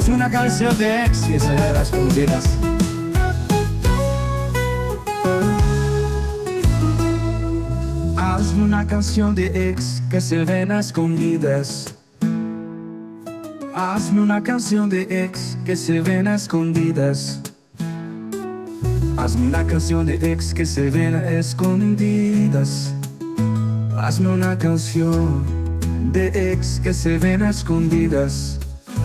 Hazme una canción de ex que se ven a escondidas. Hazme una canción de ex que se ven a escondidas. Hazme una canción de ex que se ven a escondidas. Hazme una canción de ex que se ven a escondidas. Hazme una canción de ex que se ven a escondidas.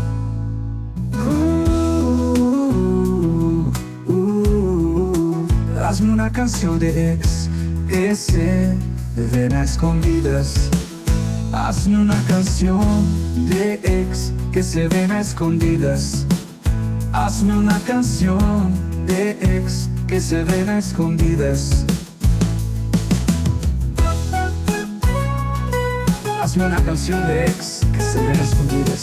Hazme una canción de ex que se ven a escondidas. Hazme una canción de ex que se ven a escondidas. Hazme una canción de ex que se ven a escondidas. Hazme una canción de ex que se ven a escondidas.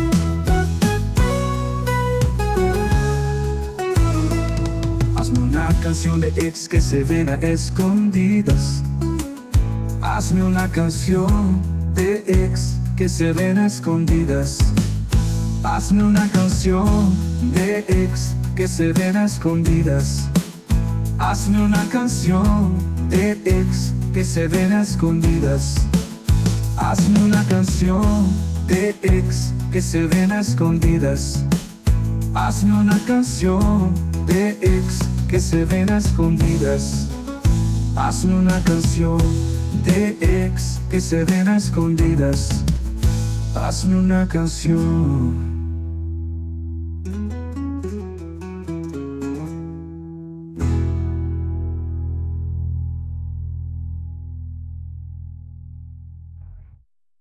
Hazme una canción de ex que se ven a escondidas. Hazme una canción de ex que se ven a escondidas. Hazme una canción de ex que se ven a escondidas. Hazme una canción de ex que se ven a escondidas. Hazme una canción de ex que se ven a escondidas. Hazme una canción de ex que se ven a escondidas. Hazme una canción de ex que se ven a escondidas. Hazme una canción.